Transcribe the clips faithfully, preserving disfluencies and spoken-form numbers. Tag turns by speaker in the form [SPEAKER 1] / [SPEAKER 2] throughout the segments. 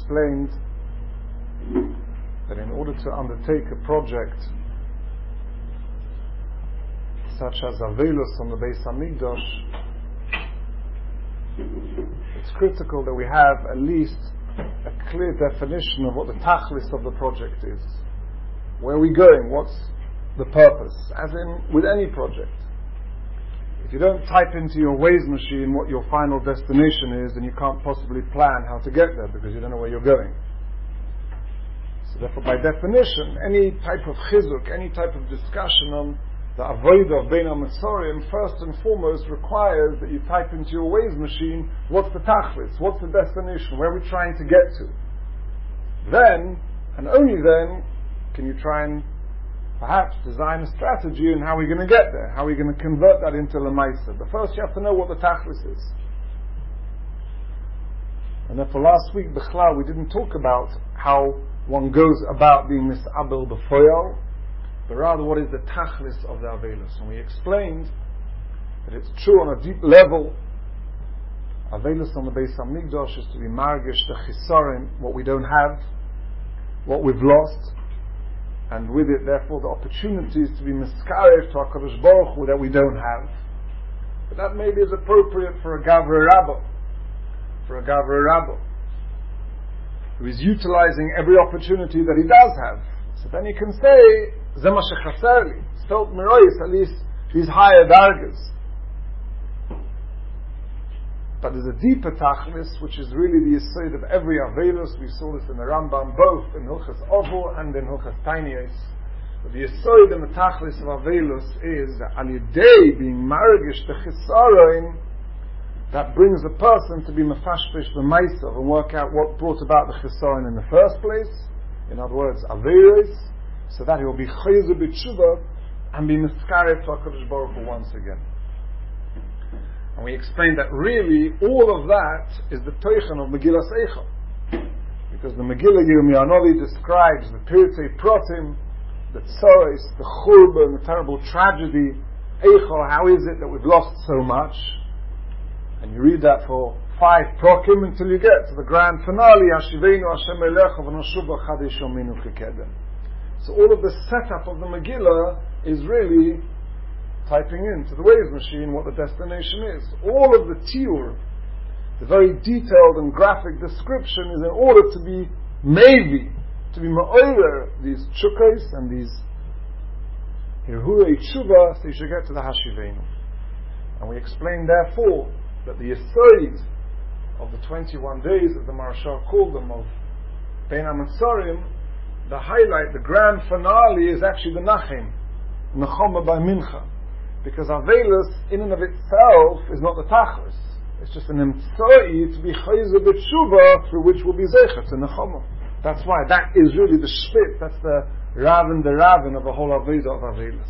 [SPEAKER 1] explained that in order to undertake a project such as Avelus on the Beis Hamikdash, it's critical that we have at least a clear definition of what the tachlis of the project is. Where are we going? What's the purpose? As in, with any project. If you don't type into your Waze machine what your final destination is, then you can't possibly plan how to get there because you don't know where you're going. So therefore, by definition, any type of chizuk, any type of discussion on the avodah of Bein HaMetzorim, first and foremost requires that you type into your Waze machine what's the tachlis, what's the destination, where are we trying to get to. Then, and only then, can you try and perhaps design a strategy on how we're going to get there, how we're going to convert that into Lamaisa. But first you have to know what the tachlis is. And therefore last week, B'chlal, we didn't talk about how one goes about being mis'abel b'foyal, but rather what is the tachlis of the Avelus. And we explained that it's true on a deep level, Avelus on the Beis HaMikdash is to be margish the chisarim, what we don't have, what we've lost, and with it, therefore, the opportunities to be miskarev to HaKadosh Baruch Hu that we don't have. But that maybe is appropriate for a Gavra Rabbo, for a Gavra Rabbo, who is utilizing every opportunity that he does have. So then he can say, Zema shechaser li, felt mirois, at least these higher dargas. But there's a deeper tachlis, which is really the yesod of every Avelus. We saw this in the Rambam, both in Hilchas Ovo and in Hilchas Tainiyos. But the yesod and the tachlis of Avelus is that al yedei being margish the chisaron, that brings a person to be mefashpesh b'maisav and work out what brought about the chisaron in the first place. In other words, Avelus, so that he will be chayzer b'tshuva and be miskarev to HaKadosh Baruch Hu once again. And we explained that really all of that is the toichan of Megillas Eicha, because the Megillah Yirmiyahu Hanavi describes the Pirtei Protim, the tzoros, the churban, the terrible tragedy. Eicha, how is it that we've lost so much? And you read that for five prokim until you get to the grand finale, Hashivenu Hashem Elecha v'noshuva chadish yominu chikeden. So all of the setup of the Megillah is really typing into the Waze machine what the destination is. All of the tiur, the very detailed and graphic description, is in order to be maybe, to be ma'oyer these chukais and these hirhurei tshuva, so you should get to the Hashivenu. And we explained therefore that the yesod of the twenty-one days, as the Marashal called them, of Bein HaMetzorim, the highlight, the grand finale is actually the Nachem, Nechama by Mincha. Because Avelus, in and of itself, is not the tachlis. It's just an emtzoi to be chayzer b'tshuva, through which will be zecher to nechama. That's why that is really the shpit. That's the ravin, the ravin of the whole aveda of Avelus.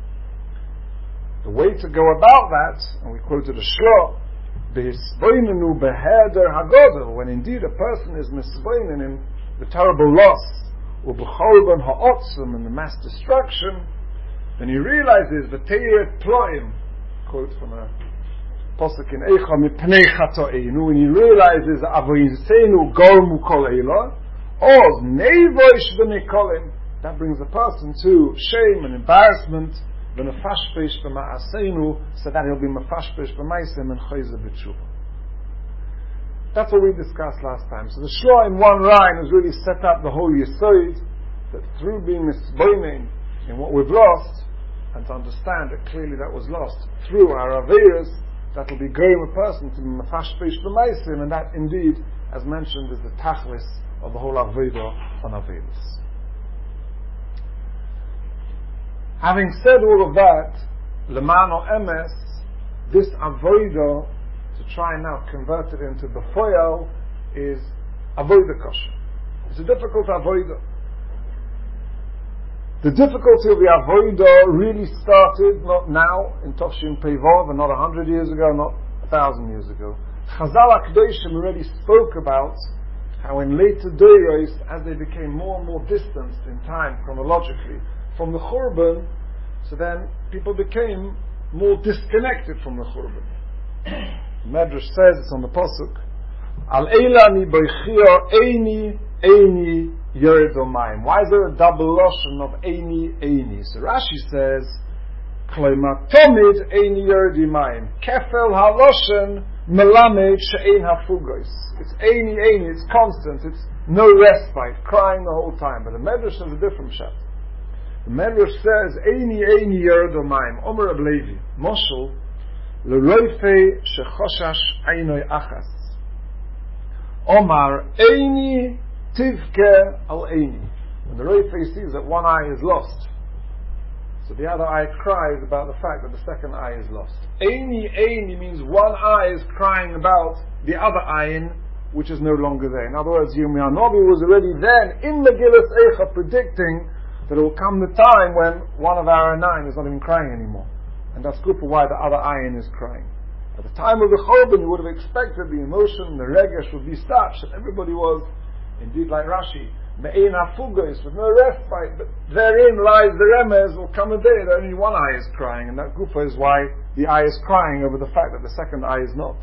[SPEAKER 1] The way to go about that, and we quoted a shlo, b'hisboinenu beheder hagodel, when indeed a person is misboinen in the terrible loss, or b'cholban ha'otzim, in the mass destruction, then he realizes the Teirat Ploim, quote from a posuk in Eicha mipnei chatoeinu, when he realizes avoyisenu gormu kol eila, oz neivoish v'nikolim, that brings the person to shame and embarrassment, v'nefashpesh v'ma'aseinu, so that he'll be mefashpesh v'maisim and chayzer b'tshuva. That's what we discussed last time. So the shlo in one line has really set up the whole yesod, that through being misboining in what we've lost, and to understand that clearly that was lost through our aveiros, that will be going a person to be mefashpesh b'maisim, and that indeed, as mentioned, is the tachlis of the whole aveidah on aveiros. Having said all of that, lemano emes, this aveidah, to try and now convert it into b'foyal, is avodah kosher. It's a difficult avodah. The difficulty of the avodah really started not now in Tovshin Pei Vav, and not a hundred years ago, not a thousand years ago. Chazal HaKadoshim already spoke about how in later days, as they became more and more distanced in time chronologically from the Churban, so then people became more disconnected from the Churban. Medrash says, it's on the Pasuk, Al Eilani Boichio Eini Eini Yered Omayim. Why is there a double lotion of Eini Eini? So Rashi says, Kloima Tomid Eini Yered Omayim. Kefel HaLoshen Melamed She'ein HaFugos. It's Eini Eini, it's constant, it's no respite, crying the whole time. But the Medrash has a different shot. The Medrash says, Eini Eini Yered Omayim. Omer Reb Levi. Moshel L'roifei Shechoshash Einoi Achas. Omar Eini Tivke Al Eini. When the Roifei sees that one eye is lost, so the other eye cries about the fact that the second eye is lost. Eini Eini means one eye is crying about the other eye which is no longer there. In other words, Yirmiyahu Novi was already then in Megillas Eicha predicting that it will come the time when one of our nine is not even crying anymore. And that's good for why the other eye is crying. At the time of the Churban, you would have expected the emotion, the regesh would be such that everybody was, indeed like Rashi, me'ein hafugos, with no respite, but therein lies the remez, will come a day that only one eye is crying, and that gufa is why the eye is crying over the fact that the second eye is not.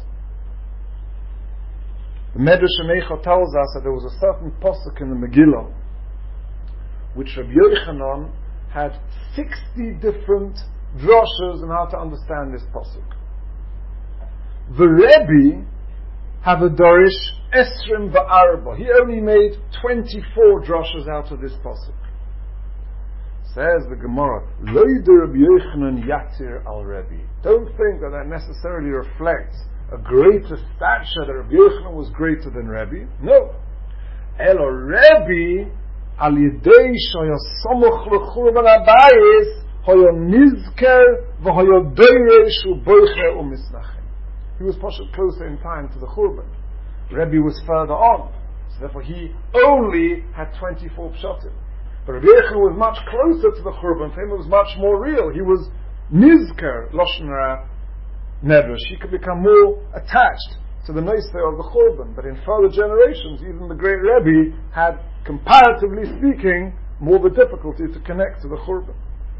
[SPEAKER 1] The Medrash Eicha tells us that there was a certain posuk in the Megillah, which Rabbi Yochanan had sixty different droshes on how to understand this posuk. The Rebbe have a Dorish Esrim Va'arba. He only made twenty-four droshes out of this pasuk. Says the Gemara, Loider Rabbi Yochanan Yatir al Rebbe. Don't think that that necessarily reflects a greater stature, that Rabbi Yochanan was greater than Rebbe. No. Elo Rebbe al Yidei Shoya Somoch L'Churban Abayis Hoyo Nizker V'Hoyo Doiresh U'Boiche U'Misnachem. He was closer in time to the Churban. Rebbe was further on, so therefore he only had twenty-four pshatim. But Rabbi Yochanan was much closer to the Churban. For him it was much more real. He was nizker lashon hara nedrash. He could become more attached to the noisei of the Churban. But in further generations, even the great Rebbe had, comparatively speaking, more the difficulty to connect to the Churban.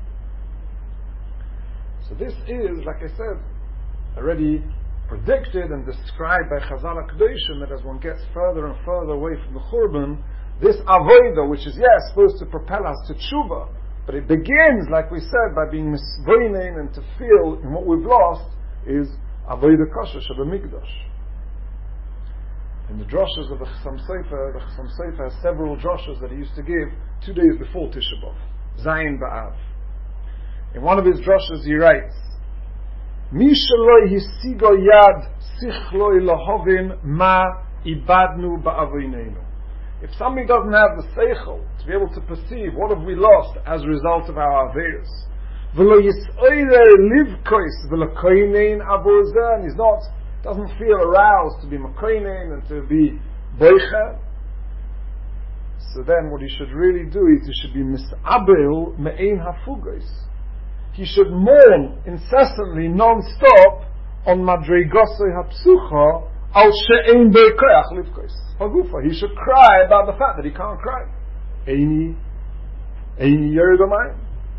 [SPEAKER 1] So this is, like I said, already predicted and described by Chazal HaKadoshim, that as one gets further and further away from the Churban, this avodah, which is, yes, supposed to propel us to tshuva, but it begins, like we said, by being misvoinen and to feel in what we've lost, is avodah kosher sheba mikdash. In the droshes of the Chassam Sofer, the Chassam Sofer has several droshes that he used to give two days before Tisha B'Av, Zayin B'Av. In one of his droshes he writes, Mishaloi hisigo yad sichloi lahovin ma ibadnu ba'avoinenu. If somebody doesn't have the seichel to be able to perceive what have we lost as a result of our averos, v'lo yisoire livkois v'lo koinein avozeh, and he's not, doesn't feel aroused to be makoinen and to be boicha, so then what he should really do is he should be misabel me'ein hafugos. He should mourn incessantly, non-stop, on madregosoi hapsucha al she'ein be'koach livkos hagufa. He should cry about the fact that he can't cry. Eini Eini yered omayim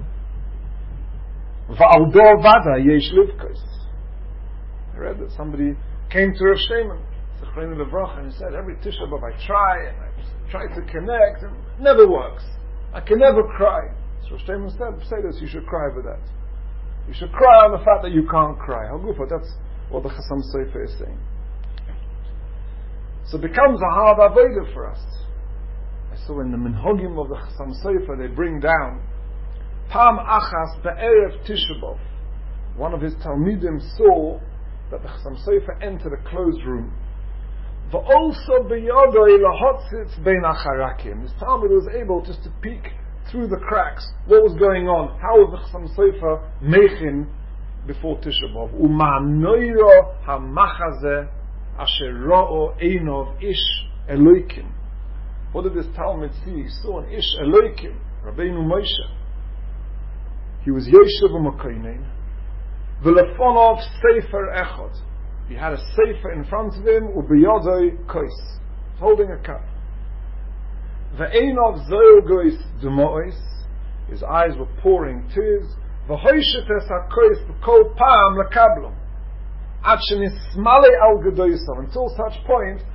[SPEAKER 1] va'al do vada yesh livkos. I read that somebody came to Rav Shimon Zechreinu Levracha and he said, every Tisha B'Av I try and I try to connect and it never works. I can never cry. So Rav Shimon said, say this, you should cry over that. You should cry on the fact that you can't cry. Hagufa, that's what the Chassam Sofer is saying. So it becomes a hard avodah for us. I saw in the Minhagim of the Chassam Sofer, they bring down Pam Achas Be'erev Tisha B'Av. One of his Talmidim saw that the Chassam Sofer entered a closed room. V'olso b'yodoi lahotzitz bein acharakim. This Talmud was able just to peek through the cracks what was going on. How was the Chassam Sofer mechin before Tisha B'Av? U'ma'noiro ha'machazeh asher ro'o einov ish Eloikim. What did this Talmud see? He saw an ish Eloikim, Rabbeinu Moshe. He was Yoshev u'Makoinen. V'lefonov sefer echad. He had a sefer in front of him, u'biyodoi kois, holding a cup. Ve'enov zogois dumois, his eyes were pouring tears. V'hoishetes hakois v'kol pam lekablom. Ad shenismale al gedoysav, until such point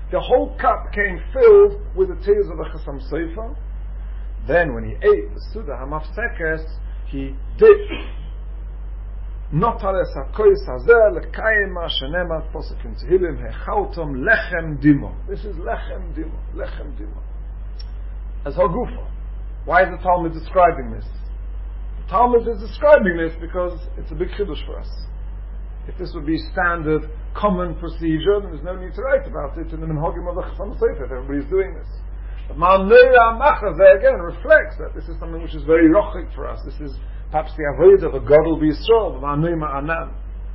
[SPEAKER 1] the whole cup came filled with the tears of the Chasam Sofer. Then when he ate the Suda HaMafsekes, he dipped Notares HaKois Hazeh Lekayim Ma Shenemar Posuk in Tehillim Hechaltom Lechem Dimo. This is Lechem Dimo, Lechem Dimo. As Hagufa. Why is the Talmud describing this? The Talmud is describing this because it's a big chiddush for us. If this would be standard, common procedure, then there's no need to write about it in the Minhagim of the Chasam Sofer if everybody's doing this. But Ma'anei HaMachazeh again reflects that this is something which is very rochik for us. This is perhaps the avoid of a Gadol B'Yisrael, the Ma'anei Ma'anan.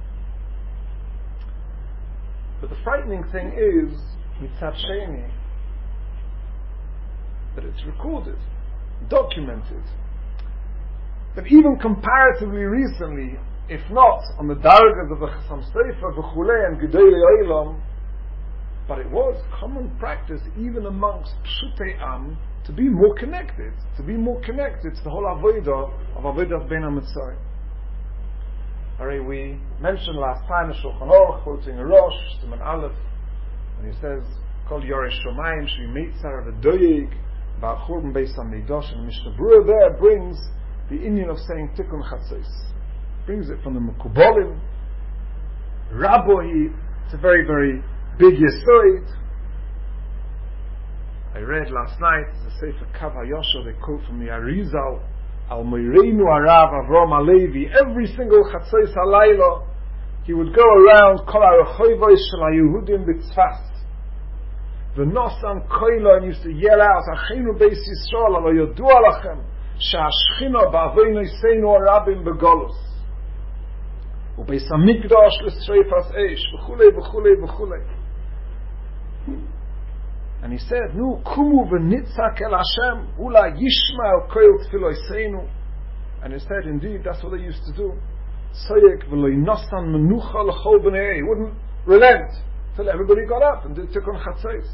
[SPEAKER 1] But the frightening thing is, Mitzad Sheni, that it's recorded, documented, that even comparatively recently, if not on the dargas of the Chasam Sofer, V'chulei and Gedolei Olam, but it was common practice even amongst Pshutei Am to be more connected, to be more connected to the whole avodah of avodah ben HaMetzarim. Alright, we mentioned last time the Shulchan Aruch quoting a Rosh, Siman Aleph, and he says, Kol Yoresh Shomayim Shvi Meitzar V'Doyeg Ba'al Churban Beis HaMikdash, and the Mishnah Berurah there brings the inyan of saying Tikkun Chatzos. Brings it from the Mekubalim. Rabbi, it's a very, very big Yesoid. I read last night, the Sefer Kav HaYosher, they quote from the Arizal, Al Moireinu Arav Avram Alevi, every single Chatzos Halayla, he would go around, Kol HaRechoivos Shel HaYehudim B'Tzfas, V'nosan Koila, and used to yell out, Achenu Beis Yisrael, Alo Yodu Alachem, Sha'ashchina Ba'avoinu Yiseinu Arabim B'Golus, U'Beis HaMikdash L'Sreifas Eish, V'chulei, V'chulei, V'chulei. And he said, Nu kumu v'nitzak el Hashem, ula yishma el koil tfilo yiseinu. And he said, indeed, that's what they used to do. Sayek v'lo yinosan menucha l'chol b'nei. He wouldn't relent till everybody got up and did Tikkun Chatzos.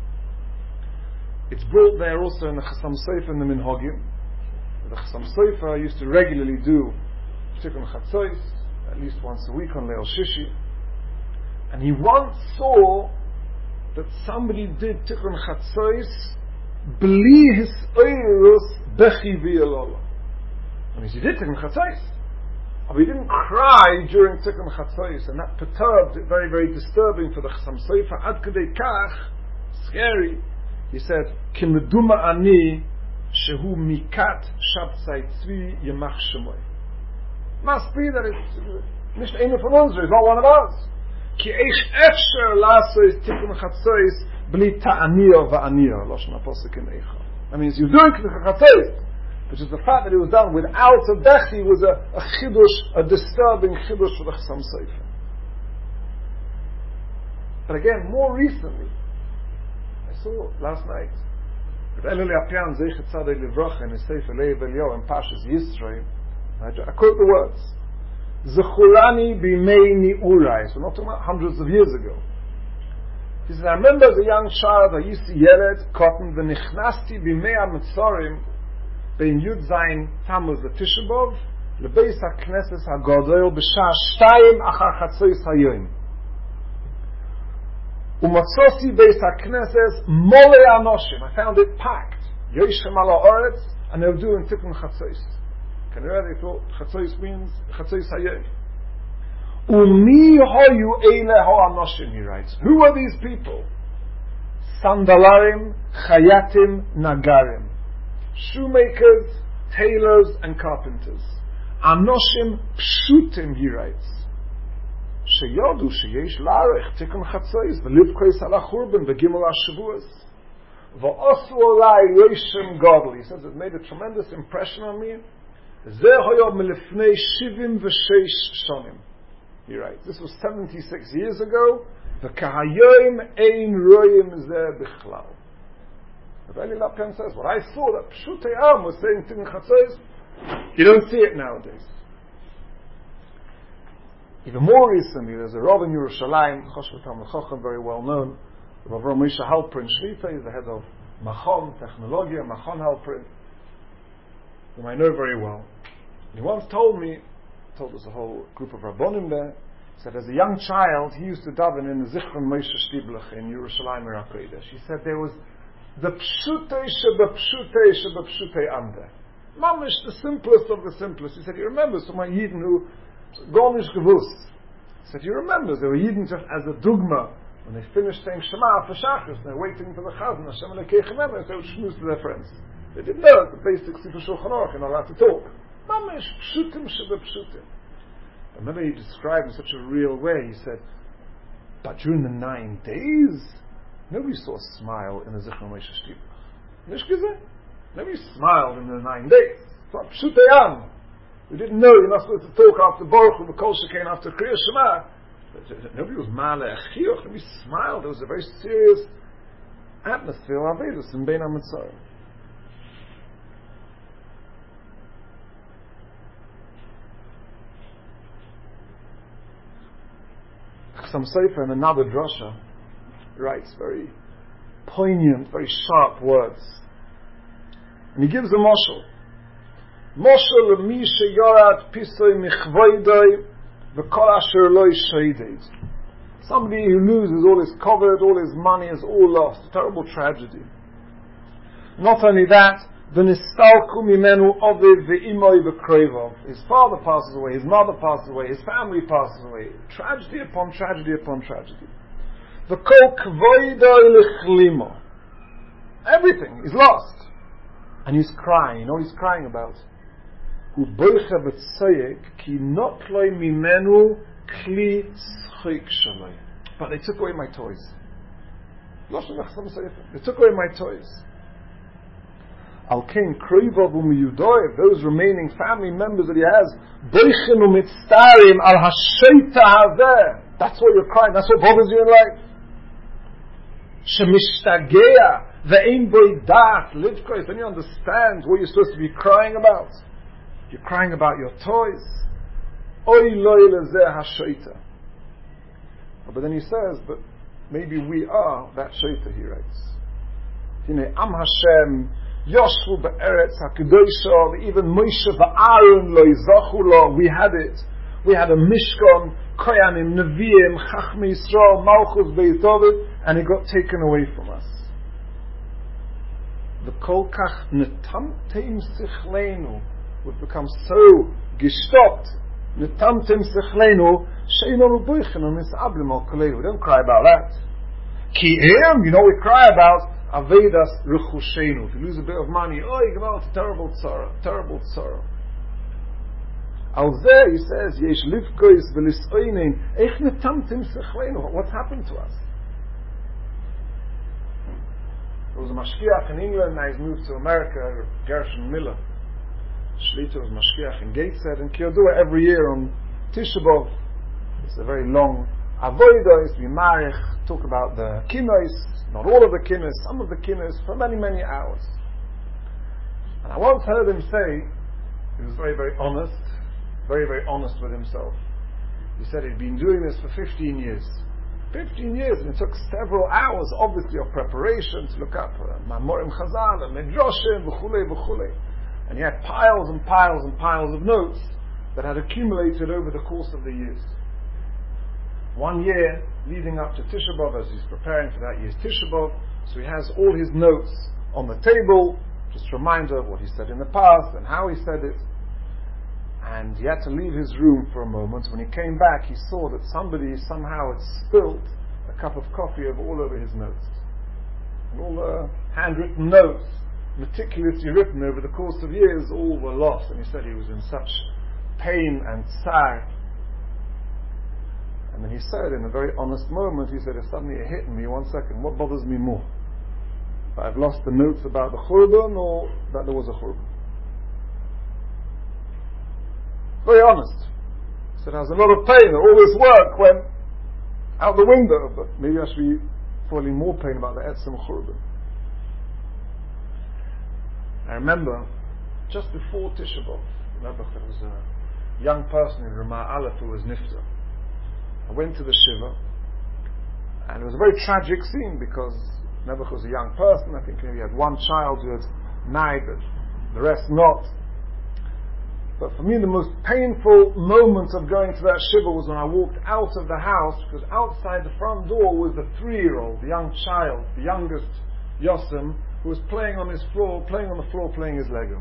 [SPEAKER 1] It's brought there also in the Chasam Sofer and the Minhagim. The Chasam Sofer used to regularly do Tikkun Chatzos, at least once a week on Leil Shishi. And he once saw that somebody did Tikkun Chatzos bli his oirus bechi v'yelolo. I mean, he did Tikkun Chatzos, but he didn't cry during Tikkun Chatzos, and that perturbed it, very, very disturbing for the Chasam Sofer. Ad kedei kach, scary. He said, "Kimeduma ani shehu mikat shabtzai tzvi yemach shemoy." Must be that it's nicht einer von uns, it's not one of us. Ki eish efsher lasois Tikkun Chatzos bli ta'aniyah va'aniyah. Lashon HaPosuk in Eicha. That means you're doing Tikkun Chatzos, which is the fact that it was done without a bechi was a, a chidush, a disturbing chidush for the Chasam Sofer. But again, more recently, I saw last night, Rav Eleli Apian Zeichet Tzadei Livrocha in his Sefer Leib Elio and Pashas Yisroi, I, I quote the words, Zechurani b'mei ni'urai. So we're not talking about hundreds of years ago. He says, I remember as a young child, I used to yell at cotton, v'nichnasti b'mei ha-metzorim, bein Yud Zayin Tammuz Tisha B'Av, lebeis ha-knesses ha-godol, b'shah shtayim achar chatzos hayoim. Umatzosi beis ha-knesses mole anoshim. I found it packed. Yoishem ala oretz, and they were doing Tikkun Chatzos. Can you read? They thought Chatzos means Chatzos Hayeh. Umi hoyu eile ho anoshim, he writes. Who are these people? Sandalarim, chayatim, nagarim. Shoemakers, tailors, and carpenters. Anoshim pshutim, he writes. Sheyodu sheyesh la'arech Tikkun Chatzos v'livkois ala churban v'gimel ha-shavuos v'osu olai yoishem godel. He says it made a tremendous impression on me. He writes, this was seventy-six years ago. The kahayoim ein royim zeh bichlal. Rav Eli Lapian says, what I saw that Pshutei Am was saying Tikkun Chatzos, you don't see it nowadays. Even more recently, there's a Rav in Yerushalayim, Choshvat HaMechochem, very well known. Rav Moshe Halperin Shlifa is the head of Machon Technologia, Machon Halperin, whom I know very well. He once told me, told us a whole group of Rabbonim there, said as a young child he used to daven in the Zichron Moshe Shtiblach in Yerushalayim HaKodesh. He said there was the pshutei sheba pshutei sheba pshutei ande. Mamish, the simplest of the simplest. He said he remembers some Yidden who gornish gewusst. He said he remembers there were Yidden just as a dugma when they finished saying Shema for Shachris and they're waiting for the Chazan Hashem Elokei Chemem and they would schmooze to their friends. They didn't know the basics of Shulchan Aruch. You're not allowed to talk. Mamish pshutim sheba pshutim. Remember he described in such a real way. He said, but during the nine days, nobody saw a smile in the Zichron Moshe Shtiblach. Nishkeze? Nobody smiled in the nine days. It's like pshutei am. We didn't know you're not supposed to talk after Baruch Hu, B'kol Shekain after Kriyas Shema. Nobody was ma'aleh achiyuch. Nobody smiled. There was a very serious atmosphere of Avedus in Bein HaMetzarim. Some Sefer in another drasha writes very poignant, very sharp words. And he gives a moshel. Moshel l'mi sheyorat pisoi michvoidoi v'kol asher lo yishaydid. Somebody who loses all his covered, all his money is all lost. A terrible tragedy. Not only that, v'nistalku mimenu oviv v'imoi v'kreivov. His father passes away, his mother passes away, his family passes away. Tragedy upon tragedy upon tragedy. V'kol kvoidoi l'chlimo. Everything is lost. And he's crying. You know what he's crying about? U'boicha v'tzoyek ki notloi mimenu kli schik shaloi. But they took away my toys. They took away my toys. Al kain kroivav u'miyudoyev, those remaining family members that he has, boichen u'mitztarim al hasheita hazeh. That's what you're crying. That's what bothers you in life. Shemishtagea ve'ein boi dat livkos. Then you understand what you're supposed to be crying about. You're crying about your toys. Oy loy lezeh hasheita. But then he says, but maybe we are that sheita, he writes. Hine am Hashem Yoshvu be'eretz ha'kedosha, even Moshe v'Aaron lo yizachu lo. We had it. We had a Mishkan, Koyanim, Nevi'im, Chachmei Yisrael, Malchus Beit David, and it got taken away from us. The kol kach netamtem sichlenu. We've become so gestopped. Netamtem sichlenu she'ino rubuichen u'misablim al kolei. We don't cry about that. Ki em, you know we cry about Avedas Rechushenu. If you lose a bit of money, oh, you give out a terrible tzara, terrible tzara. Al there he says, Yesh livkois v'lisoinen, eich netamtim sechlenu. What's happened to us? There was a mashkiach in England, now he's moved to America, Gershon Miller. Shlita was mashkiach in Gateshead and Kiyodua every year on Tisha B'Av. It's a very long avodah, it's been marich, talk about the kinos, not all of the kinos, some of the kinos, for many, many hours. And I once heard him say, he was very, very honest, very, very honest with himself. He said he'd been doing this for fifteen years. fifteen years, and it took several hours, obviously, of preparation to look up Mamorim Chazal and Midrashim, v'chulei, v'chulei. And he had piles and piles and piles of notes that had accumulated over the course of the years. One year, leading up to Tisha B'Av, as he's preparing for that year's Tisha B'Av, so he has all his notes on the table, just a reminder of what he said in the past and how he said it. And he had to leave his room for a moment. When he came back, he saw that somebody somehow had spilt a cup of coffee over all over his notes. And all the handwritten notes, meticulously written over the course of years, all were lost. And he said he was in such pain and sorrow. And then he said, in a very honest moment, he said, it suddenly hit me, one second, what bothers me more? That I've lost the notes about the Churban or that there was a Churban? Very honest. He said, I was in a lot of pain, all this work went out the window, but maybe I should be feeling more pain about the Etzem Churban. I remember, just before Tisha B'Av, remember there was a young person in Ramah Aleph who was nifter. I went to the Shiva, and it was a very tragic scene because Nebuch was a young person. I think he had one child who had married, but the rest not. But for me, the most painful moment of going to that shiva was when I walked out of the house, because outside the front door was the three-year-old, the young child, the youngest Yossem, who was playing on his floor, playing on the floor, playing his Lego.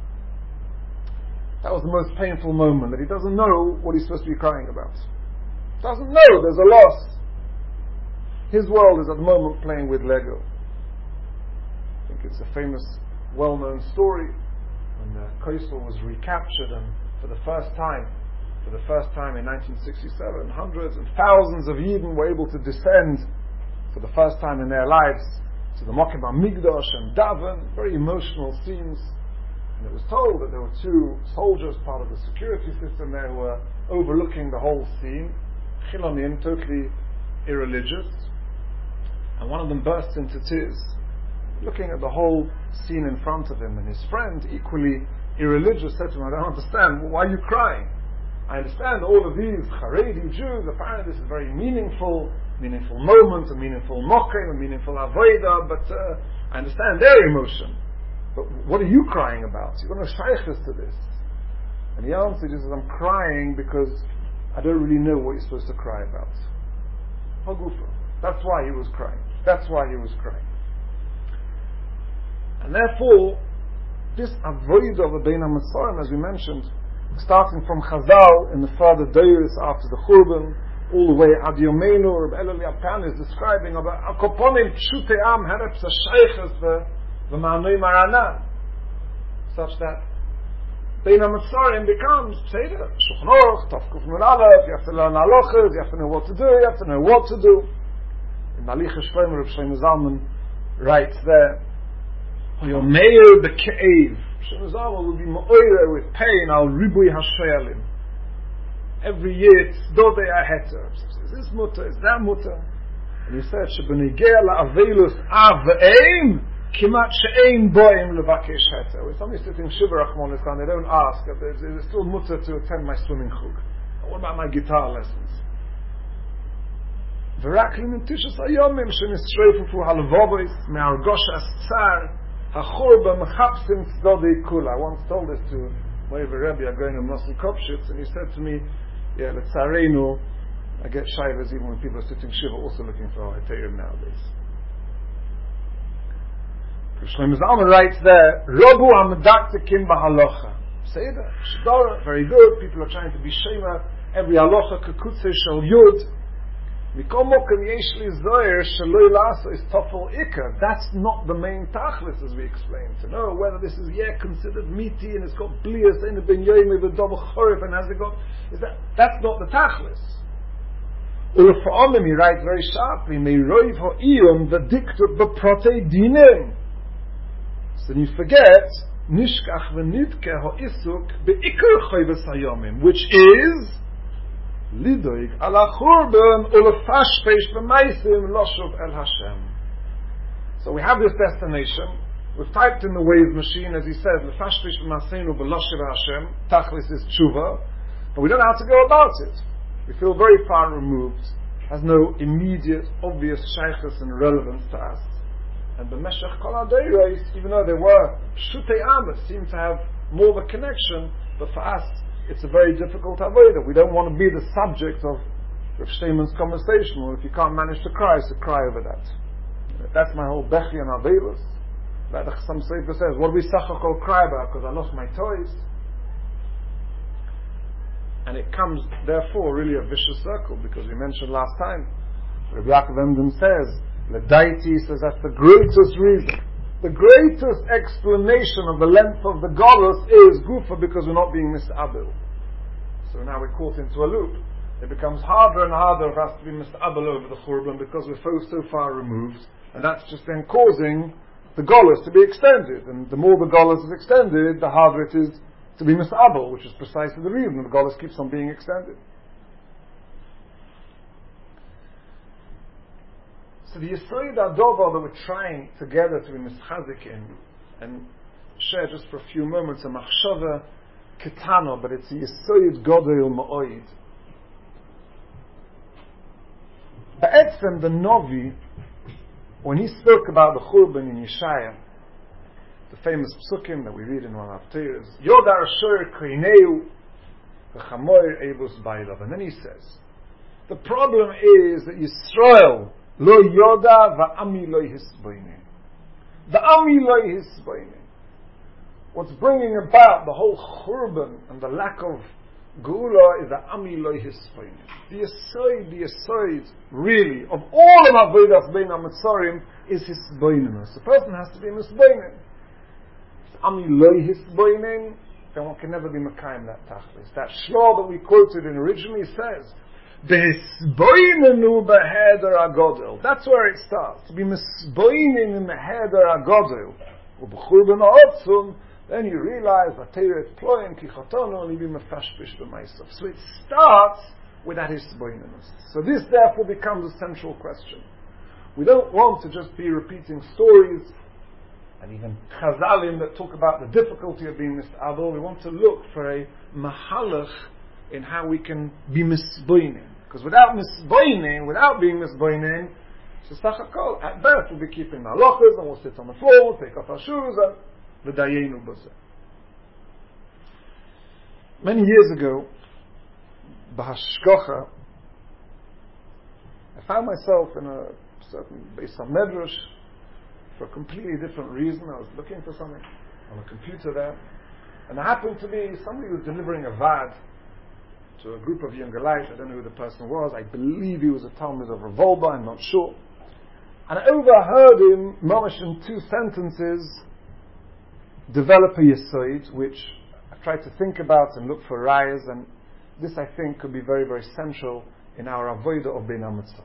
[SPEAKER 1] That was the most painful moment, that he doesn't know what he's supposed to be crying about. Doesn't know there's a loss. His world is at the moment playing with Lego. I think it's a famous, well-known story when the Kaisel was recaptured, and for the first time, for the first time in nineteen sixty-seven, hundreds and thousands of Yidden were able to descend for the first time in their lives to the Mokim HaMikdash and daven, very emotional scenes. And it was told that there were two soldiers, part of the security system there, who were overlooking the whole scene, Chilonim, totally irreligious, and one of them burst into tears, looking at the whole scene in front of him, and his friend, equally irreligious, said to him, I don't understand, well, why are you crying? I understand all of these Haredi Jews, apparently this is a very meaningful, meaningful moment, a meaningful mokem, a meaningful avodah, but uh, I understand their emotion. But what are you crying about? You've got no shaykhs to this. And he answered, he says, I'm crying because I don't really know what you're supposed to cry about. Hagufa. That's why he was crying. That's why he was crying. And therefore, this avodah of the Bein HaMetzorim, as we mentioned, starting from Chazal in the further days after the Churban, all the way Ad Yomeinu, Reb Elul Yapan is describing about Akoponim Pshutei Am Herep Sashayches V'Ma'anoi Marana, such that Bein HaMetzorim becomes Seder, Shulchan Aruch, Tafkuf Nun Aleph, you have to learn halachas, you have to know what to do, you have to know what to do. In Malicha Shlomo, Reb Shlomo Zalman writes there, Yomeir B'Ke'ev, Shlomo Zalman will be Mo'oire with pain, Al Ribui HaShoyalim. Every year, Tzedodei HaHeter. Is this mutter? Is that mutter? And he said, Shebenigea la'aveilus av v'eim, kimat she'ein boim levakesh heter. When somebody's sitting Shiva Rachmanis and they don't ask, is it still mutter to attend my swimming chug? What about my guitar lessons? V'rak lim tishas hayomim shenisreifu halvobois me'argosh as-tzar hachurba mechapsim tzedodei kula. I once told this to Moiv Rebbe going to Nosson Kopshitz, and he said to me, yeah, l'tzarenu, I get shivers even when people are sitting Shiva also looking for a Heterim nowadays. Shlomo Zalman writes there, Robu ha-medaktekim b'halocha. Seder, Shadora, very good, people are trying to be Shema, every halocha kekutze shel yud. Mikol mokem yesh li zoyer sheloi laso is tofel ikar. That's not the main tachlis, as we explained. To know whether this is yet considered meaty and it's got blias in the ben yoyim with a double chorif and has it got, is that, that's not the tachlis. Ulefa'olim, he writes very sharply, meiroiv ha'iyum v'diktur b'protei dinim. So you forget, nishkach v'nidke ha'isuk be'ikar chayves hayomim, which is lidoig ala churban ulefashpesh b'maisim loshov el Hashem. So we have this destination. We've typed in the wave machine, as he says, lefashpesh b'maisim b'loshov el Hashem. Tachlis is tshuva, but we don't know how to go about it. We feel very far removed. Has no immediate, obvious shaykhus and relevance to us. And b'meshach kol hadeiros, even though they were pshutei am, seem to have more of a connection, but for us, it's a very difficult avodah. We don't want to be the subject of Rav Shteinman's conversation, or if you can't manage to cry, so cry over that. That's my whole bechi and avelos. Like the Chassam Sofer says, what do we sachakol cry about? Because I lost my toys. And it comes, therefore, really a vicious circle, because we mentioned last time, Rabbi Yaakov Emden says, Ledaiti says that's the greatest reason. The greatest explanation of the length of the Golus is Gufa, because we're not being mis'abel. So now we're caught into a loop. It becomes harder and harder for us to be mis'abel over the Churban because we're so, so far removed, and that's just then causing the Golus to be extended. And the more the Golus is extended, the harder it is to be mis'abel, which is precisely the reason the Golus keeps on being extended. So the Yisroid Adova that we're trying together to be mischazik in and share just for a few moments a machshava ketano, but it's a Yisroid Godel Ma'oid. Ba'etzem the Novi, when he spoke about the Churban in Yeshaya, the famous psukim that we read in one of Torahs, Yodar Shor Koineu V'chamoir Eivus Bailav. And then he says, the problem is that Yisrael Lo Yoda V'ami Lo Hisboinen. The Ami Lo Hisboinen. What's bringing about the whole churban and the lack of geula is the Ami Lo Hisboinen. The aside, the aside, really, of all of Avodas Bein HaMetzarim is Hisboinenus. The person has to be Misboinen. Ami Lo Hisboinen, then one can never be Mekayim that tachlis. That shlo that we quoted in originally says, Behisboinenu beheder agodel. That's where it starts. To be misboinen in the heder agodel. Ubechurban ha'otzum, then you realize that Torah is ploying kichotonu and you be mefashpish b'maisav. So it starts with that hisboinenus. So this therefore becomes a central question. We don't want to just be repeating stories and even chazalim that talk about the difficulty of being mis'abel. We want to look for a mahalach in how we can be misboinen. Because without misboinen, without being misboinen, shesachakol, at birth we'll be keeping the halachas and we'll sit on the floor, we'll take off our shoes and v'dayenu b'zeh. Many years ago, b'hashkocha, I found myself in a certain Beis HaMedrash for a completely different reason. I was looking for something on a computer there, and there happened to be somebody who was delivering a vad to a group of younger lights. I don't know who the person was. I believe he was a Talmud of Revolba, I'm not sure. And I overheard him, mamash in two sentences, develop a yesod, which I tried to think about and look for rayas, and this I think could be very, very central in our avodah of Bein HaMetzarim.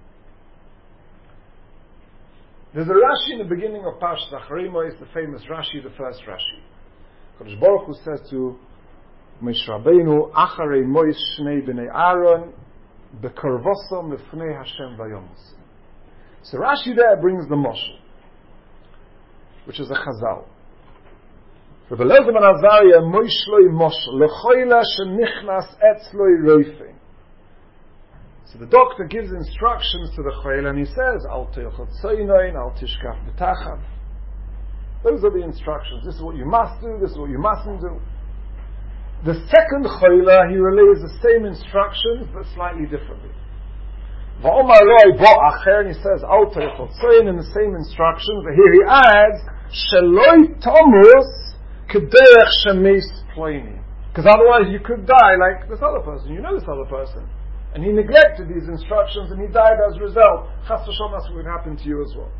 [SPEAKER 1] There's a Rashi in the beginning of Parshas Acharei Mos, the famous Rashi, the first Rashi. Kadosh Baruch Hu says to Moshe Rabbeinu, Acharei Mos shnei bnei Aaron bekarvosom lefnei Hashem vayomus. So Rashi there brings the moshel, which is a chazal. Rabbi Eliezer ben Azariah, Moshloi moshel lechoila shenichnas etzloi roifein. So the doctor gives instructions to the choil and he says, Al te'ochot tzoynoin, al tishkaf b'tachav. Those are the instructions. This is what you must do, this is what you mustn't do. The second choila, he relays the same instructions, but slightly differently. Va'omar roi bo acher, and he says, Al te'ochot tzoyin, in the same instructions, but here he adds, Sheloi tomus k'derech shemeis ploini. Because otherwise you could die like this other person. You know this other person. And he neglected these instructions and he died as a result. Chas v'shalom, that's what would happen to you as well.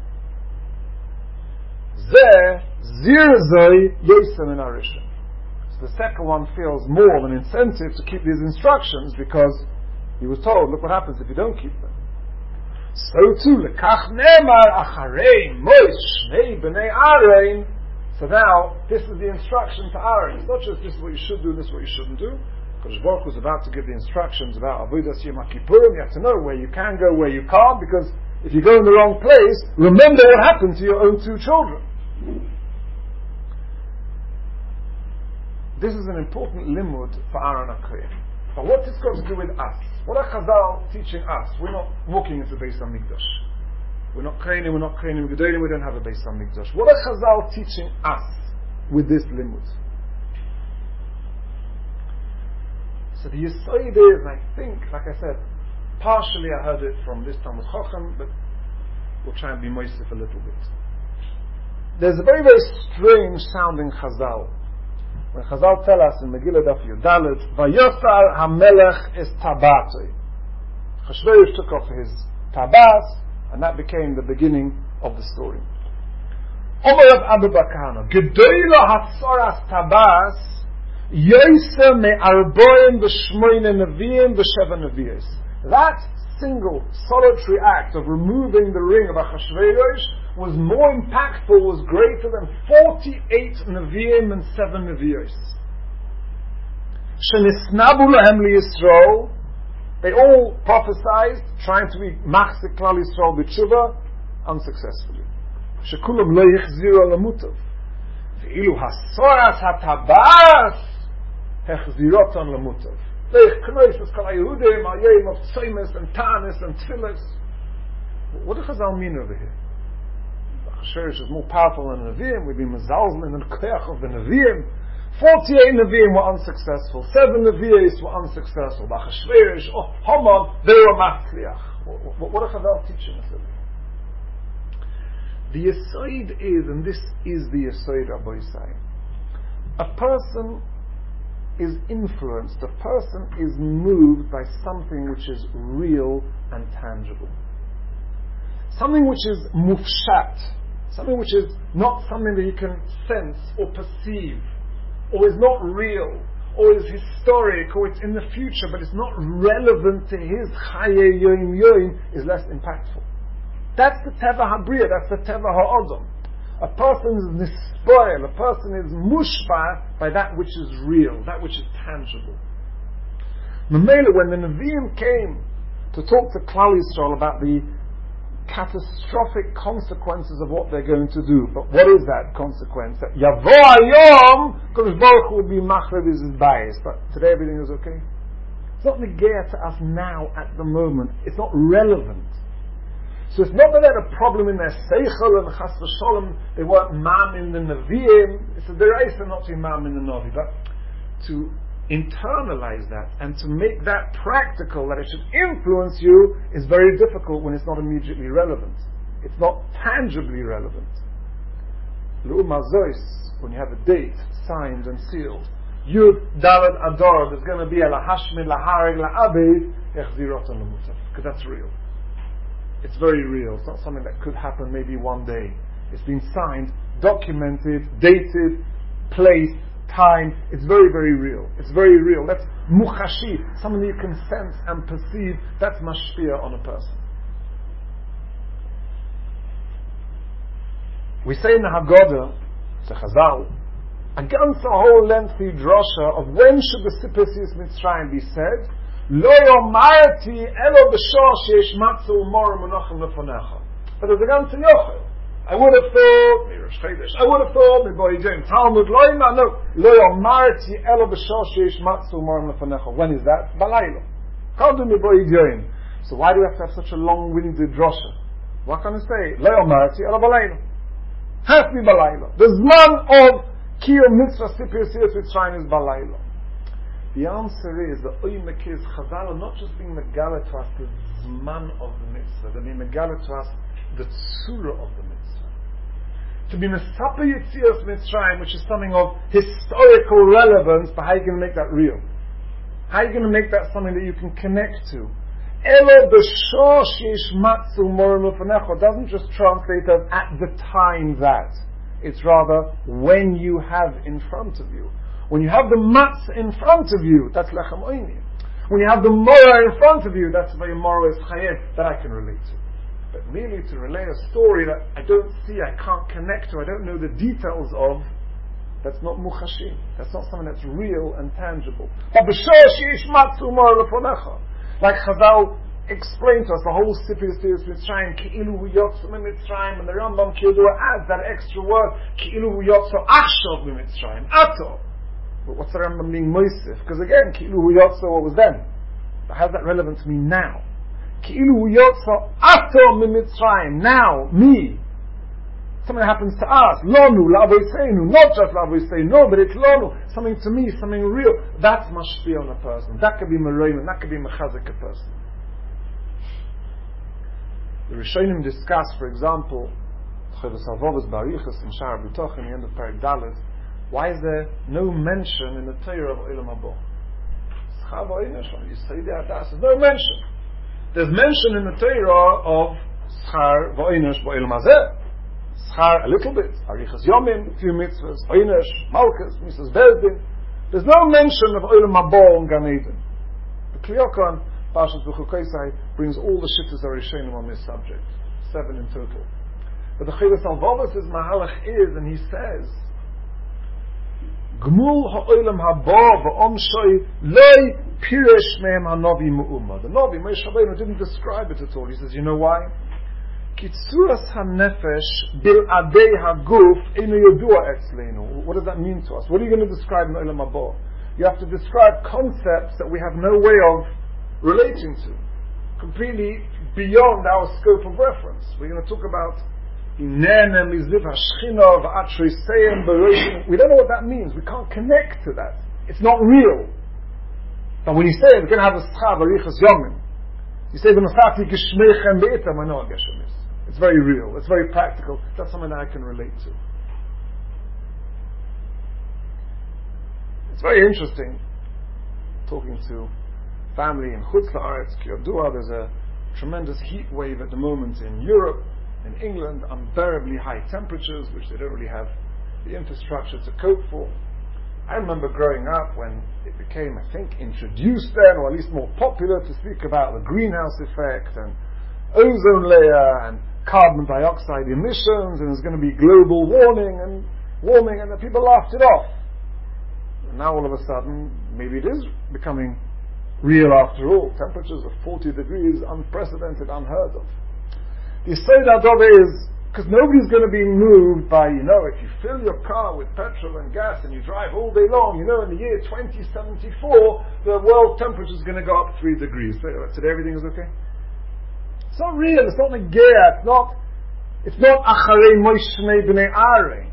[SPEAKER 1] Zeh zirzoi yosem in arishim. So the second one feels more of an incentive to keep these instructions because he was told, look what happens if you don't keep them. So too, lekach ne'emar acharei mos shnei b'nei Aaron. So now, this is the instruction to Aaron. It's not just this is what you should do, this is what you shouldn't do. Because Baruch was about to give the instructions about Avodas Yom Kippurim. You have to know where you can go, where you can't, because if you go in the wrong place, remember what happened to your own two children. This is an important limud for Aaron HaKohen. But what this got to do with us? What are Chazal teaching us? We're not walking into Beis HaMikdash. We're not Kohenim, we're not Kohenim Gedolim, we don't have a Beis HaMikdash. What are Chazal teaching us with this limud? So the Yesod is, I think, like I said, partially I heard it from this Talmud Chacham, but we'll try and be moistif a little bit. There's a very, very strange sounding Chazal. When Chazal tell us in Megillah Daf Yudalet, Vayosar HaMelech es tabatoi. Chashverosh took off his tabas, and that became the beginning of the story. Omer Rav Abu Bakana, Gedoylo Hatzoras Tabas, Yoser me'arboim v'shmoine neviim v'sheva nevios. That single, solitary act of removing the ring of Achashverosh was more impactful, was greater than forty-eight neviim and seven nevios. Shenisnabu lahem liyisrael. They all prophesied, trying to be machzik klal Yisrael b'tshuva, unsuccessfully. Shekulam lo yichziru lamutav. Ve'ilu hasoras hatabas hechzirotan lamutav. Leich knois es kol haYehudim al yom of tzoymes and tanis and tfilas. What does Chazal mean over here? Achashverosh is more powerful than the Nevi'im. We've been mezalzel in the koach of the Nevi'im. forty-eight Nevi'im were unsuccessful. Seven Nevi'im were unsuccessful. But Achashverosh, oh, Haman, they were matzliach. What, what are Chazal teaching us? The Yesod is, and this is the Yesod Rabbi Yisai, a person is influenced, a person is moved by something which is real and tangible. Something which is mufshat, something which is not something that you can sense or perceive, or is not real, or is historic, or it's in the future, but it's not relevant to his chaye yoim yoim, is less impactful. That's the teva habriya, that's the teva ha'odom. A person is nispoil, a person is mushba by that which is real, that which is tangible. Mamela, when the Nevi'im came to talk to Klal Yisrael about the catastrophic consequences of what they're going to do, but what is that consequence? That Yavo Hayom, Kodesh Baruch Hu will be machrev his bias, but today everything is okay. It's not negaya to us now at the moment. It's not relevant. So it's not that they had a problem in their seichel and chas v'sholem, they weren't mam in the Nevi'im. It's a deraisa not to be mam in the Navi, but to internalize that and to make that practical, that it should influence you, is very difficult when it's not immediately relevant. It's not tangibly relevant. L'uma zois, when you have a date signed and sealed, Yud Daled Adar, there's going to be a lahashmi lahareg la'abed echzirotan l'mutaf, because that's real. It's very real. It's not something that could happen maybe one day. It's been signed, documented, dated, placed, time. It's very, very real. It's very real. That's muchashi, something you can sense and perceive. That's mashpia on a person. We say in the Haggadah, it's a Chazal, against a whole lengthy drasha of when should the Sipesius Mitzrayim be said. Lo yomarti elo b'shor sheyesh matzu umor menachem lefonecha. But there's a ganze yochel. I would have thought, I would have thought, Boy James, Talmud lo yoma, no, lo yomarti elo b'shor sheyesh matzu umor lefonecha. When is that? Balaylo. Kadu mi Boy James. So why do we have to have such a long-winded drasha? What can I say? Lo yomarti elo balaylo. Has to be balaylo. The zman of kiyum mitzvah sipiyasiyas Mitzrayim is balaylo. The answer is, the Oymek is Chazal are not just being megala to us the zman of the mitzvah, they're being megala to us the tzura of the mitzvah. To be Mesapa Yitzias Mitzrayim, which is something of historical relevance, but how are you going to make that real? How are you going to make that something that you can connect to? Elo b'shor sheyesh matzu morim lefonecha doesn't just translate as at the time that. It's rather when you have in front of you. When you have the matzah in front of you, that's lechem oini. When you have the morah in front of you, that's why morah is chayev, that I can relate to. But merely to relay a story that I don't see, I can't connect to, I don't know the details of, that's not muchashim. That's not something that's real and tangible. But b'shor sheyesh matzu morah lefonecha, like Chazal explained to us, the whole Sipir Sirius Mitzrayim, ki'ilu hu yotzu mitzrayim, and the Rambam Kiyodua adds that extra word, ki'ilu hu yotzu achshav mitzrayim, ato. But what's the Rambam being moisif? Because again, ki'ilu hu yotzu, what was then? But how's that relevant to me now? Ki'ilu hu yotzu ato mitzrayim, now, me. Something happens to us. Lonu, la'avoseinu, not just la'avoseinu, no, but it's lonu, something to me, something real. That's mashpia on a person. That could be meroim, that could be mechazik a person. The Rishonim discuss, for example, Chovos HaLevavos Barichas in Sha'ar B'toch in the end of Perek Dalet, why is there no mention in the Torah of Olam Haba? Schar v'oinish, Yisraeli Adas, there's no mention. There's mention in the Torah of Schar v'oinish b'Olam Hazeh. Schar a little bit, Arichas Yomim, a few mitzvahs, Oinish, Malchus, Misas Bezdin. There's no mention of Olam Haba and Gan Eden. The Kli Yakar, Parshas B'chukoisai, brings all the shittas of Rishonim on this subject, seven in total. But the Chovos HaLevavos' mahalach is, and he says, Gmul ha'olam haba v'omshoi loy piresh mehem ha'novi mu'umma. The Novi, Moshe Rabbeinu, didn't describe it at all. He says, you know why? Kitzuras ha'nefesh bil adei ha'guf einu yodua etzleinu. What does that mean to us? What are you going to describe in olam haba? You have to describe concepts that we have no way of relating to, completely beyond our scope of reference. We're going to talk about We don't know what that means. We can't connect to that. It's not real. But when you say we're going to have a schav arichas yomim, you say the Masati geshmeichem beitam. I know what Geshem is. It's very real. It's very practical. That's something that I can relate to. It's very interesting talking to family in Chutz La'aretz, Kiyodua. There's a tremendous heat wave at the moment in Europe, in England, unbearably high temperatures, which they don't really have the infrastructure to cope for. I remember growing up when it became, I think, introduced then, or at least more popular, to speak about the greenhouse effect and ozone layer and carbon dioxide emissions, and there's going to be global warming and warming, and the people laughed it off. And now all of a sudden, maybe it is becoming real after all. Temperatures of forty degrees, unprecedented, unheard of. The Yesod HaDova is, because nobody's going to be moved by, you know, if you fill your car with petrol and gas and you drive all day long, you know, in the year twenty seventy-four, the world temperature is going to go up three degrees. So today everything is okay? It's not real, it's not Negea, it's not, it's not Acharei Moshmei B'nei Arei.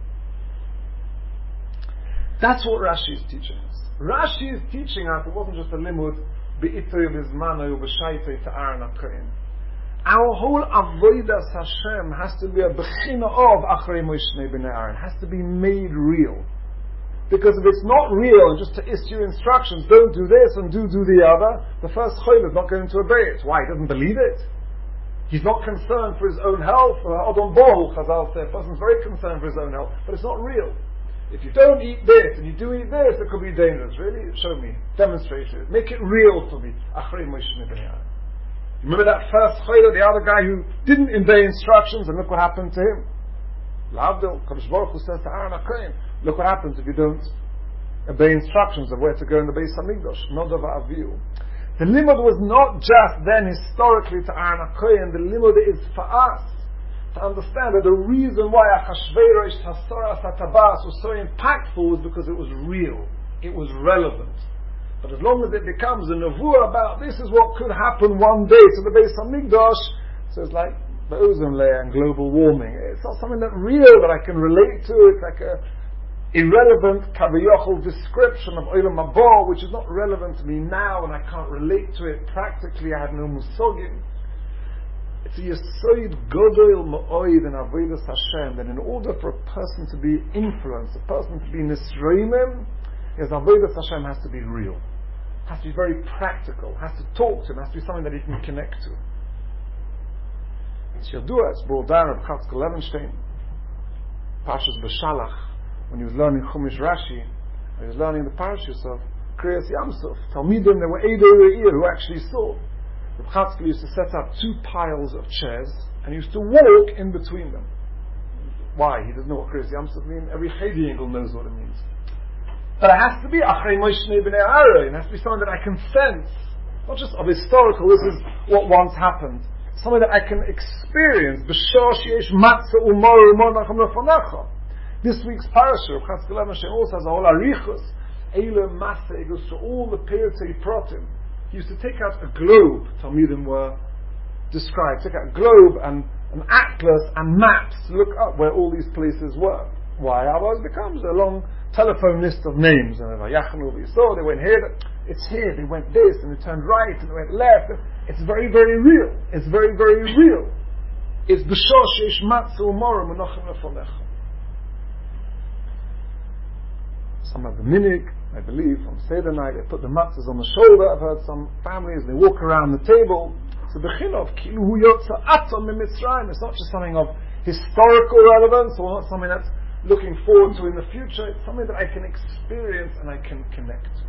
[SPEAKER 1] That's what Rashi is teaching us. Rashi is teaching us, it wasn't just a limud, Be'itoy Vizmanoy U'B'Shaitay Ta'aron HaKohen. Our whole avodas Hashem has to be a bechina of Acharei Moshmei B'nei Aaron. It has to be made real. Because if it's not real, just to issue instructions, don't do this and do do the other, the first chayil is not going to obey it. Why? He doesn't believe it. He's not concerned for his own health. Adam Bohu, Chazal said, a person's very concerned for his own health, but it's not real. If you don't eat this and you do eat this, it could be dangerous. Really? Show me. Demonstrate it. Make it real for me. Acharei Moshmei B'nei Aaron. Remember that first chayil, the other guy who didn't obey instructions, and look what happened to him. L'avdil, Kadosh Baruch Hu says to Aaron HaKohen, look what happens if you don't obey instructions of where to go in the Beis HaMikdash. Nodav Avihu. The limud was not just then historically to Aaron HaKohen, the limud is for us to understand that the reason why Achashverosh Hasaras HaTabas was so impactful was because it was real. It was relevant. But as long as it becomes a nevuah about this is what could happen one day to the Beis HaMikdash, so it's like the ozone layer and global warming. It's not something that real that I can relate to. It's like a irrelevant kaviyachol description of Olam Haba, which is not relevant to me now, and I can't relate to it practically. I have no musogim. It's a yesod godol ma'oid in avodas Hashem, that in order for a person to be influenced, a person to be nisroimim, his avodas Hashem has to be real. Has to be very practical, has to talk to him, has to be something that he can connect to. It's Yadua, it's brought down of Chatzkel Levenstein, Parshas B'Shalach, when he was learning Chumash Rashi, he was learning the parashas of Kriyas Yamsuf. Talmidim, there were Eido Re'ir who actually saw. Reb Chatzkel used to set up two piles of chairs, and he used to walk in between them. Why? He doesn't know what Kriyas Yamsuf means. Every Chedi Yingel knows what it means. But it has to be Acharei Moshmei B'nei Aaron. It has to be something that I can sense, not just of historical, this is what once happened. Something that I can experience. This week's parasha of Chatzkel Levenstein also has a whole arichus, Eile Masa, it goes through all the Pirtei Protim. He used to take out a globe, Talmidim were described, take out a globe and an atlas and maps to look up where all these places were. Why? Otherwise it becomes a long telephone list of names. And they saw, they went here, it's here, they went this, and they turned right, and they went left. It's very, very real. It's very, very real. It's b'shor sheish matzah u'morah menachem lefonecha. Some have the minig, I believe, on Seder night, they put the matzahs on the shoulder. I've heard some families, they walk around the table. It's a bechin of kilu hu yotza atom in Mitzrayim. It's not just something of historical relevance, or not something that's looking forward to in the future. It's something that I can experience and I can connect to.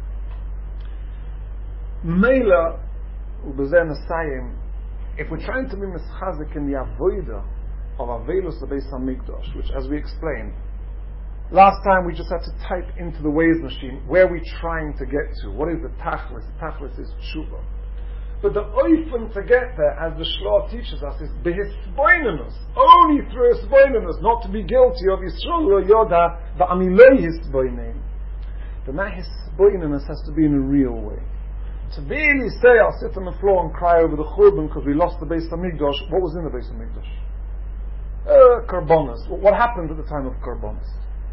[SPEAKER 1] Meila u'bezeh nasayim, if we're trying to be mischazik in the avoida of Avelus the Beis HaMikdash, which, as we explained last time, we just had to type into the Waze machine where we're trying to get to. What is the tachlis? The tachlis is tshuva. But the oifen to get there, as the Shloah teaches us, is behisboinenus. Only through hisboinenus, not to be guilty of Yisrael or Yoda, but amilei hisboinen. But that hisboinenus has to be in a real way. To really say, I'll sit on the floor and cry over the Churban because we lost the Beis HaMikdash. What was in the Beis HaMikdash? uh, Karbonos. What happened at the time of Karbonos?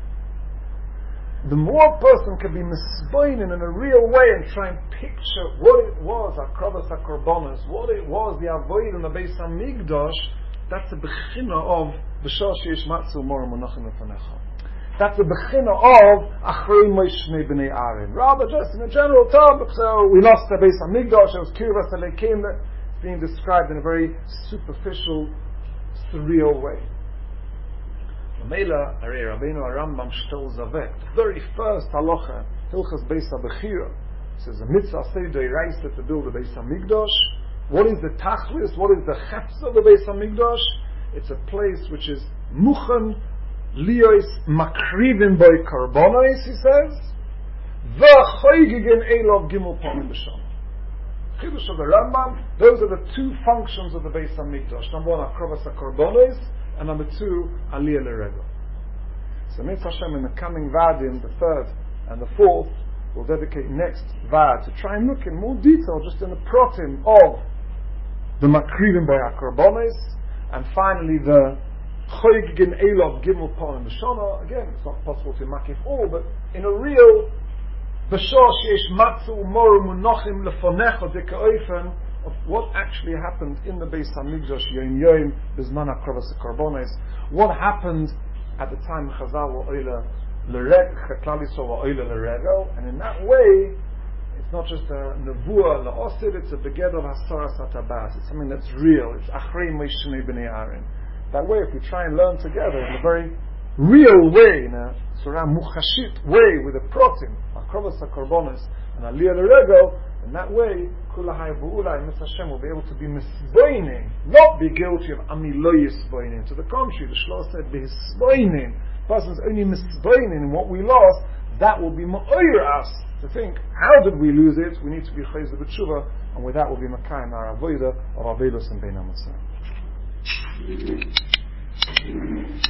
[SPEAKER 1] The more a person can be misboinin in a real way and try and picture what it was, Akravas HaKarbonos, what it was, the Avoid in the Beis HaMikdash, that's the bechina of B'shor Sheish Matzu Mor Monachim Lefanecha. That's the bechina of Achrei Moshe B'nei Aaron. Rather just in a general term, so we lost the Beis HaMikdash, it was Kirvas Alekim, it's being described in a very superficial, surreal way. Mela, Arei Rabbeinu Arambam Shtel Zavek, the very first halacha, Hilchas Beis HaBechira, says a mitzvah Seidei Reisa to build the Beis HaMikdash. What is the tachlis? What is the chetz of the Beis HaMikdash? It's a place which is muchen liyos makrivin by karbonos, he says, v'choygigen elov gimel panim b'sham. Chidush of the Rambam, those are the two functions of the Beis HaMikdash. Number one, akravas karbonos, and number two, aliyah l'regel. So Mitzvah Hashem in the coming vadim, the third and the fourth, we'll dedicate next vad to try and look in more detail just in the protim of the makrivim by akarbonis, and finally the choygigen elov gimel panim b'shana. Again, it's not possible to makif all, but in a real b'shor sheish matzu moru munachim lefonecha dika'ofen of what actually happened in the Beis HaMikdash Yom Yom Bizman HaKravas HaKarbonos. What happened at the time Chazal wa'oila l'reg, Chaklal Yisrael wa'oila l'regel, and in that way, it's not just a nevuah la'osid, it's a beged of hasaras hatabas. It's something that's real. It's achrei Moshe b'nei Aaron. That way, if we try and learn together in a very real way, in a surah muchashit way, with a protim, HaKravas HaKarbonos, and aliyah l'regel, in that way, Kula Haybu'ula and Mitzvah Hashem will be able to be misboining, not be guilty of amiloyis boining. To the contrary, the Shlosh said, Behisboining. Person's only misboining in what we lost, that will be ma'oyer us to think, how did we lose it? We need to be chayzer b'tshuva, and with that will be makayim our avodah of Avelos and Bein HaMatzah.